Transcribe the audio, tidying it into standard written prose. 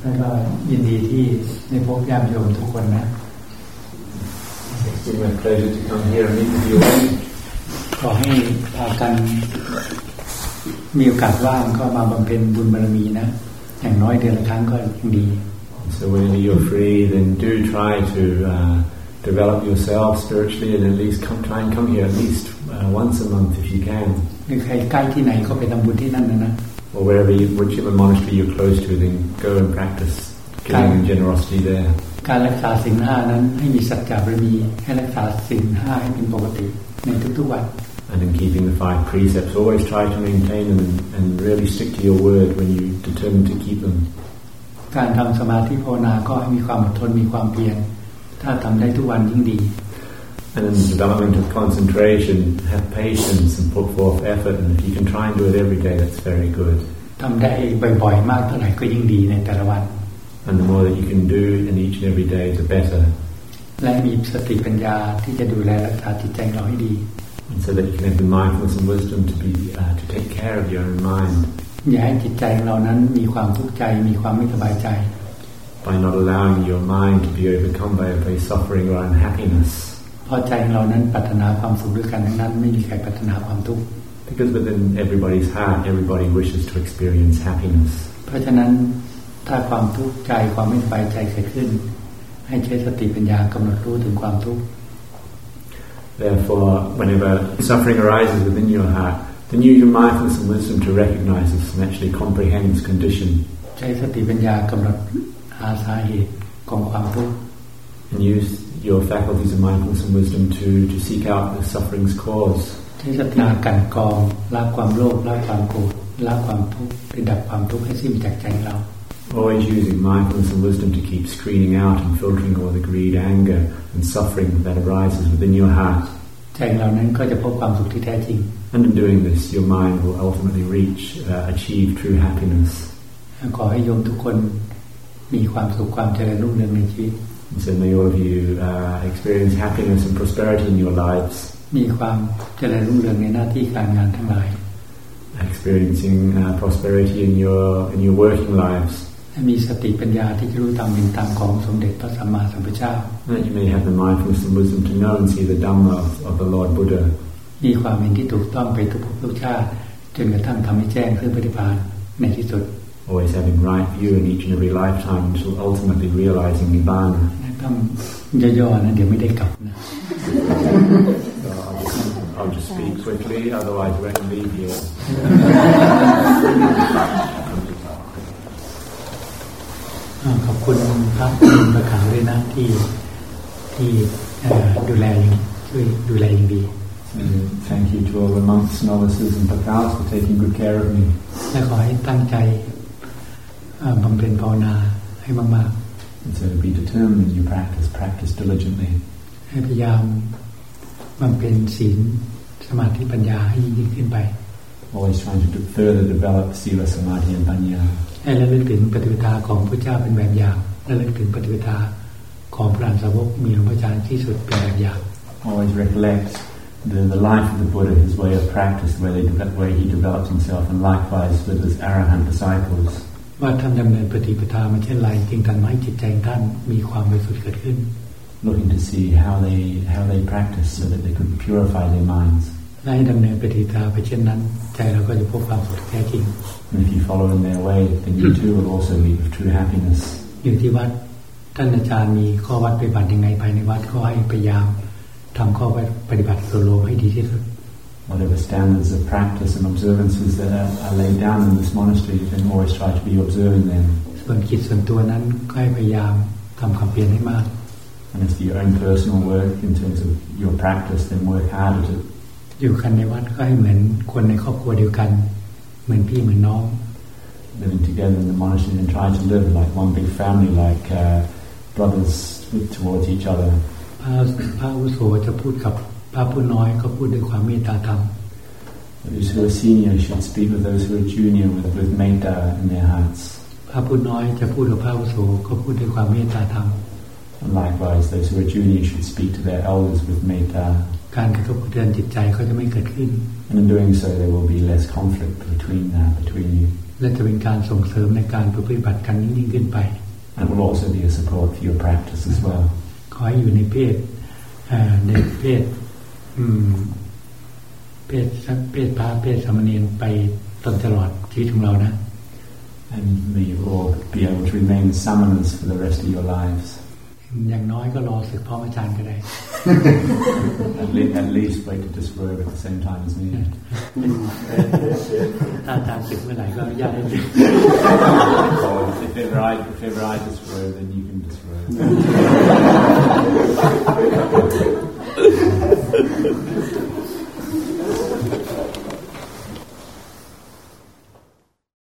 แล้วก็ยินดีที่ได้พบญาติโยมทุกคนนะ It's been my pleasure to come here and meet with you all. ขอให้พากันมีโอกาสว่างก็มาบำเพ็ญบุญบารมีนะอย่างน้อยเดือนละครั้งก็ยังดี So whenever you're free, then do try to develop yourself spiritually, and at least try and come here at least once a month if you can. หรือใครใกล้ที่ไหนก็ไปทำบุญที่นั่นนะ Or whichever monastery you're close to, then go and practice giving and generosity there. การรักษาศีล 5นั้นให้มีสัจจะบารมีให้รักษาศีล 5ให้เป็นปกติในทุกๆวัน And in keeping the 5 precepts, always try to maintain them and really stick to your word when you determine to keep them. การทำสมาธิภาวนาก็ให้มีความอดทนมีความเพียรถ้าทำได้ทุกวันยิ่งดี And in the development of concentration, have patience and put forth effort, and if you can try and do it every day, that's very good. ทำได้บ่อยๆมากเท่าไหร่ก็ยิ่งดีในแต่ละวัน And the more that you can do in each and every day, the better. และมีสติปัญญาที่จะดูแลรักษาจิตใจเราให้ดี And so that you can have the mindfulness and wisdom to take care of your own mind. อย่าให้จิตใจเรานั้นมีความทุกข์ใจมีความไม่สบายใจ By not allowing your mind to be overcome by suffering or unhappiness. เพราะใจเรานั้นปรารถนาความสุขด้วยกันทั้งนั้นไม่มีใครปรารถนาความทุกข์ Because within everybody's heart, everybody wishes to experience happiness. เพราะฉะนั้นถ้าความทุกข์ใจความไม่สบายใจเกิดขึ้นให้ใช้สติปัญญากำหนดรู้ถึงความทุกข์ Therefore, whenever suffering arises within your heart, then use your mindfulness and wisdom to recognize this and actually comprehend this condition. ใช้สติปัญญากำหนดหาสาเหตุของความทุกข์ And use your faculties of mindfulness and wisdom to seek out the suffering's cause. ใช้สติกันกองละความโลภละความโกรธละความทุกข์ไปดับความทุกข์ให้สิ้นจากใจเรา Always using mindfulness and wisdom to keep screening out and filtering all the greed, anger and suffering that arises within your heart. ใจเรานั้นก็จะพบความสุขที่แท้จริง And in doing this, your mind will ultimately achieve true happiness. ขอให้โยมทุกคนมีความสุขความเจริญรุ่งเรืองในชีวิต And so may all of you experience happiness and prosperity in your lives. มีความเจริญรุ่งเรืองในหน้าที่การงานทั้งหลาย Experiencing prosperity in your working lives. ให้มีสติปัญญาที่จะรู้ตามเป็นตามของสมเด็จพระสัมมาสัมพุทธเจ้า That you may have the mindfulness and wisdom to know and see the Dhamma of the Lord Buddha. มีความเห็นที่ถูกต้องไปทุกภพทุกชาติจนกระทั่งทำให้แจ้งซึ่งปฏิภาณในที่สุด Always having right view in each and every lifetime until ultimately realizing Nibbana. ต้องย่อๆนะเดี๋ยวไม่ได้กลับนะ So I'll just speak quickly, otherwise we won't leave here. ขอบคุณครับคุณประขาวด้วยนะที่ดูแลช่วยดูแลอย่างดี Thank you to all the monks, novices and Pakaus for taking good care of me. และขอให้ตั้งใจบำเพ็ญภาวนาให้มากๆ And so to be determined you practice diligently. ให้พยายามบำเพ็ญศีลสมาธิปัญญาให้ยิ่งขึ้นไป Always trying to further develop sila, samadhi and panya. ให้ระลึกถึงปฏิปทาของพระเจ้าเป็นแบบอย่างระลึกถึงปฏิปทาของพระอรหันตสาวกมีหลวงพ่อจารย์ที่สุดเป็นแบบอย่าง Always recollect the life of the Buddha, his way of practice, where he develops himself, and likewise with his arahant disciples. ว่าท่านดำเนินปฏิปทามาเช่นไรจึงทำให้จิตใจท่านมีความบริสุทธิ์เกิดขึ้น Looking to see how they practice so that they could purify their minds. และให้ดำเนินปฏิปทาไปเช่นนั้นใจเราก็จะพบความสุขแท้จริง And if you follow in their way, then you too will also lead to true happiness. อยู่ที่วัดท่านอาจารย์มีข้อวัดปฏิบัติยังไงภายในวัดก็ให้พยายามทำข้อปฏิบัติโลให้ดีที่สุด Whatever standards of practice and observances that are laid down in this monastery, then always try to be observing them. ส่วนกิจส่วนตัวนั้นก็ให้พยายามทำความเพียรให้มาก And as for your own personal work in terms of your practice, then work hard at it. อยู่กันในวัดก็ให้เหมือนคนในครอบครัวเดียวกันเหมือนพี่เหมือนน้อง Living together in the monastery and try to live like one big family, like brothers towards each other. พระอาวุโสจะพูดกับพระผู้น้อยก็พูดด้วยความเมตตาธรรม Those who are senior should speak with those who are junior with metta in their hearts. พระผู้น้อยจะพูดกับพระอาวุโสก็พูดด้วยความเมตตาธรรม And likewise, those who are junior should speak to their elders with metta. การกระทบกระเทือนจิตใจก็จะไม่เกิดขึ้น And in doing so, there will be less conflict between you. และจะเป็นการส่งเสริมในการปฏิบัติกันยิ่งขึ้นไป And will also be a support for your practice as well. ขอให้อยู่ในเพศพระเพศสามเณรไปตลอดชีวิตของเรานะ And may you all be able to remain samanas for the rest of your lives. อย่างน้อยก็รอศึกพร้อมอาจารย์ก็ได้ At least wait to disrobe at the same time as me. ถ้าอาจารย์ศึกเมื่อไหร่ก็อนุญาตให้ศึก If ever I disrobe, then you can disrobe.